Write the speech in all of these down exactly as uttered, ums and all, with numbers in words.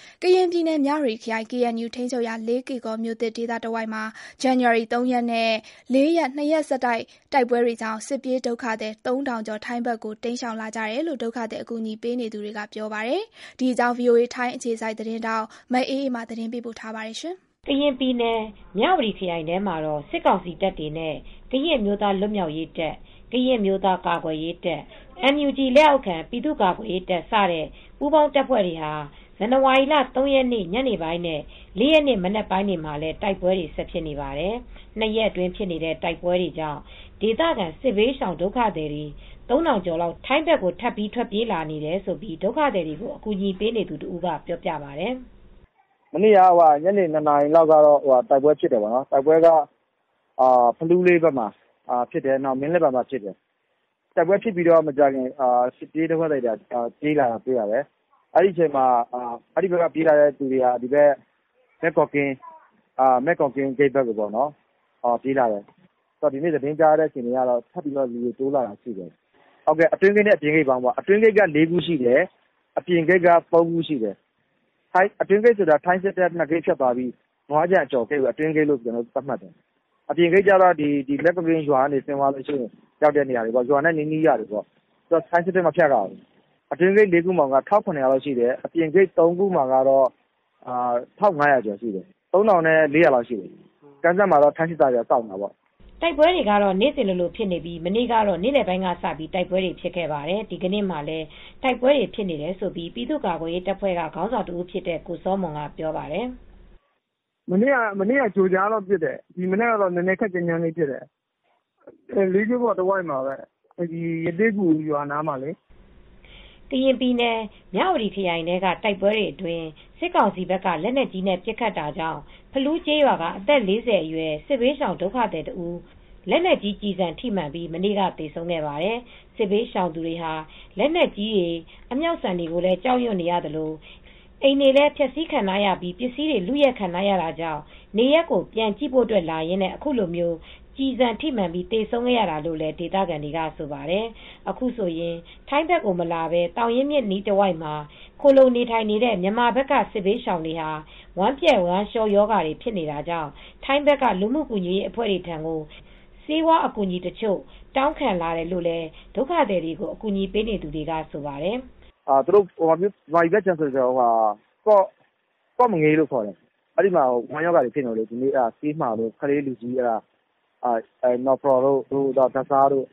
ကရင်ပြည်နယ်မြဝတီခရိုင် ကေအန်ယူ ထိန်းချုပ်ရာလေးကေကော်မြို့သစ်ဒေသတဝိုက်မှာ ဇန်နဝါရီ ၃ ရက်နဲ့ ၄ ရက် နှစ်ရက်ဆက်တိုက် တိုက်ပွဲတွေကြောင့် စစ်ပြေးဒုက္ခသည် သုံးထောင်ကျော် ထိုင်းဘက်ကို တိမ်းရှောင်လာကြတယ်လို့ ဒုက္ခသည်အကူအညီပေးနေသူတွေက ပြောပါတယ်။ ဒီအကြောင်း ဗွီအိုအေ ထိုင်းအခြေစိုက်သတင်းထောက် မအေးအေးမာ သတင်းပေးပို့ထားပါတယ်။ကရင်ပြည်နယ် မြဝတီခရိုင်ထဲမှာတော့ စစ်ကောင်စီတပ်တွေနဲ့ ကရင်အမျိုးသားလွတ်မြောက်ရေးတပ်၊ ကရင်အမျိုးသားကာကွယ်ရေးတပ်၊ အန်ယူဂျီ လက်အောက်ခံ ပြည်သူ့ကာကွယ်ရေးတပ် စတဲ့ ပူးပေါင်းတပ်ဖွဲ့တွေဟာ ဇန်နဝါရီလ ၃ ရက်နေ့ ညနေပိုင်းနဲ့ ၄ ရက်နေ့ မနက်ပိုင်းတွေမှာလည်း တိုက်ပွဲတွေ ဆက်ဖြစ်နေပါတယ်။ နှစ်ရက်အတွင်းဖြစ်နေတဲ့ တိုက်ပွဲတွေကြောင့် ဒေသခံစစ်ဘေးရှောင်ဒုက္ခသည်တွေ သုံးထောင်ကျော်လောက် ထိုင်းဘက်ကို ထပ်ပြီးထွက်ပြေးလာနေတယ်လို့ ဒုက္ခသည်တွေကို အကူညီပေးနေသူတဦးကပြောပြပါတယ်။ "မနေ့က ညနေ ၂ နာရီလောက်ကတော့ တိုက်ပွဲဖြစ်တယ်။ တိုက်ပွဲက ဖလူးလေးဘက်မှာဖြစ်တယ်။ မင်းလက်ပံမှာဖြစ်တယ်။ တိုက်ပွဲဖြစ်ပြီးမကြာခင် စစ်ပြေးဒုက္ခသည်တွေပြေးလာတာတွေ့ရတယ်။ အဲဒီဘက်ကပြေးလာသူတွေက မဲ့ကိုကင်းဂိတ်ဘက်ကိုပြေးလာတယ်။ ဒီနေ့သတင်းကြားတာကတော့ ထပ်ပြီးလူတွေတိုးလာတာရှိတယ်။ အတွင်းဂိတ်နဲ့အပြင်ဂိတ်ပေါင်းပေါ့။ အတွင်းဂိတ်က လေးခုရှိတယ်။ အပြင်ဂိတ်က သုံးခုရှိတယ်။ အတွင်းဂိတ်ဆိုတာ ထိုင်းစစ်တပ် နှစ်ဂိတ်ဖြတ်သွားပြီး နွားခြံအကျော်ဂိတ်ကို အတွင်းဂိတ်လို့သတ်မှတ်တယ်။ အပြင်ဂိတ်ကတော့ မဲ့ကိုကင်းရွာကနေ ဆင်းသွားရင်ရောက်တဲ့နေရာတွေပေါ့။ ရွာနဲ့နီးနီးရာတွေပေါ့။ ထိုင်းစစ်တပ်မဖြတ်ရဘူး။ အတွင်းဂိတ် လေးခုမှာက ၁,၇၀၀ လောက်ရှိတယ်။ အပြင်ဂိတ် သုံးခုမှာကတော့ ၁,၅၀၀ ကျော်ရှိတယ်။ သုံးထောင် ၄ရာလောက်ရှိတယ်။ ကမ်းစပ်မှာတော့ ထိုင်းစစ်သားတွေက စောင့်နေတာပေါ့။ " တိုက်ပွဲတွေကတော့ နေ့စဉ်လိုလိုဖြစ်နေပြီး မနေ့ကတော့ နေ့လယ်ပိုင်းကစပြီး တိုက်ပွဲတွေဖြစ်ခဲ့ပါတယ်။ ဒီကနေ့မှာလည်း တိုက်ပွဲတွေဖြစ်နေတယ်လို့ ပြည်သူ့ကာကွယ်ရေးတပ်ဖွဲ့က ခေါင်းဆောင်တဦးဖြစ်တဲ့ ကိုစောမွန်ကပြောပါတယ်။ "မနေ့က ကြိုကြားတော့ပစ်တယ်။ ဒီမနက်ကတော့ ခပ်ကြမ်းကြမ်းလေးဖြစ်တယ်။ လေးကေ့ကော်တဝိုက်မှာပဲ။ ရသေ့ဂူရွာနားမှာလေ။ " ကရင်ပြည်နယ် မြဝတီခရိုင်ထဲက တိုက်ပွဲတွေအတွင်း စစ်ကောင်စီဘက်က လက်နက်ကြီးနဲ့ ပစ်ခတ်တာကြောင့် ဖလူးကျေးရွာက အသက် ၄၀ အရွယ် စစ်ဘေးရှောင်ဒုက္ခသည်တဦး လက်နက်ကြီးကျည်ဆံထိမှန်ပြီး မနေ့က သေဆုံးခဲ့ပါတယ်။ စစ်ဘေးရှောင်သူတွေဟာ လက်နက်ကြီးတွေ အမြောက်ဆံတွေကိုလည်း ကြောက်ရွံ့နေရသလို အိမ်တွေလည်း ဖျက်ဆီးခံထားရပြီး ပစ္စည်းတွေ လုယက်ခံထားရတာကြောင့် နေရပ်ကိုပြန်ကြည့်ဖို့လာရင်း အခုလို ကျည်ဆံထိမှန်ပြီး သေဆုံးခဲ့ရတာလို့လည်း ဒေသခံတွေကဆိုပါတယ်။ အခုဆိုရင် ထိုင်းဘက်ကိုမလာဘဲ သောင်ရင်းမြစ်အနီးတဝိုက်မှာ ခိုလှုံနေထိုင်နေတဲ့ မြန်မာဘက်က စစ်ဘေးရှောင်တွေဟာ ဝမ်းပျက်ဝမ်းလျှောရောဂါတွေဖြစ်နေတာကြောင့် ထိုင်းဘက်က လူမှုကူညီရေးအဖွဲ့တွေထံကို ဆေးဝါးအကူညီတချို့ တောင်းခံလာတယ်လို့လည်း ဒုက္ခသည်တွေကို အကူညီပေးနေသူတွေကဆိုပါတယ်။ "သူတို့မြန်မာပြည်ဘက်ခြမ်းဆိုရင် ကော့မငေးလို့ခေါ်တယ်။ အဲဒီမှာဝမ်းရောဂါတွေဖြစ်နေလို့ ဆေးမှာလို့ ကလေးလူကြီး နော်ဖော်တို့ ဓါတ်ဆားတို့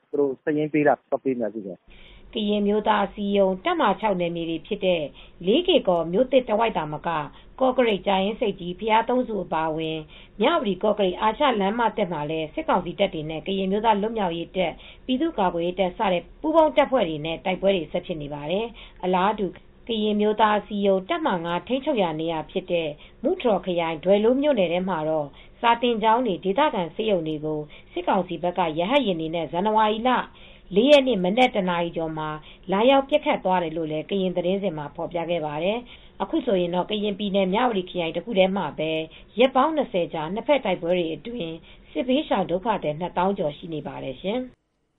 စာရင်းပေးတာသွားပေးနေတာရှိတယ်။ " ကရင်အမျိုးသားအစည်းအရုံး တပ်မဟာ ၆ နယ်မြေတွေဖြစ်တဲ့ လေးကေ့ကော်မြို့သစ်တဝိုက်သာမက ကော့ကရိတ် ကြာအင်းဆိပ်ကြီး ဘုရားသုံးဆူအပါအဝင် မြဝတီကော့ကရိတ် အာရှလမ်းမသစ်မှာလည်း စစ်ကောင်စီတပ်တွေနဲ့ ကရင်အမျိုးသားလွတ်မြောက်ရေးတပ်၊ ပြည်သူ့ကာကွယ်ရေးတပ် စတဲ့ ပူးပေါင်းတပ်ဖွဲ့တွေနဲ့ တိုက်ပွဲတွေဆက်ဖြစ်နေပါတယ်။ အလားတူ ကရင်အမျိုးသားအစည်းအရုံး တပ်မဟာ ၅ ထိန်းချုပ်ရာနေရာဖြစ်တဲ့ မူတြော်ခရိုင် ဒွယ်လိုးမြို့နယ်ထဲမှာတော့ စာသင်ကျောင်းတွေ ဒေသခံဆေးရုံတွေကို စစ်ကောင်စီဘက်က ရဟတ်ယာဉ်တွေနဲ့ ဇန်နဝါရီလ ၄ ရက်နေ့ မနက် တနာရီကျော်မှာ လာရောက်ပစ်ခတ်သွားတယ်လို့လည်း ကရင်သတင်းစဉ်မှာ ဖော်ပြခဲ့ပါတယ်။ အခုဆိုရင်တော့ ကရင်ပြည်နယ် မြဝတီခရိုင်တခုတည်းမှာပဲ ရက်ပေါင်း ၂၀ ကြာ နှစ်ဘက်တိုက်ပွဲတွေအတွင်း စစ်ဘေးရှောင်ဒုက္ခသည် နှစ်သောင်းကျော်ရှိနေပါတယ်ရှင်။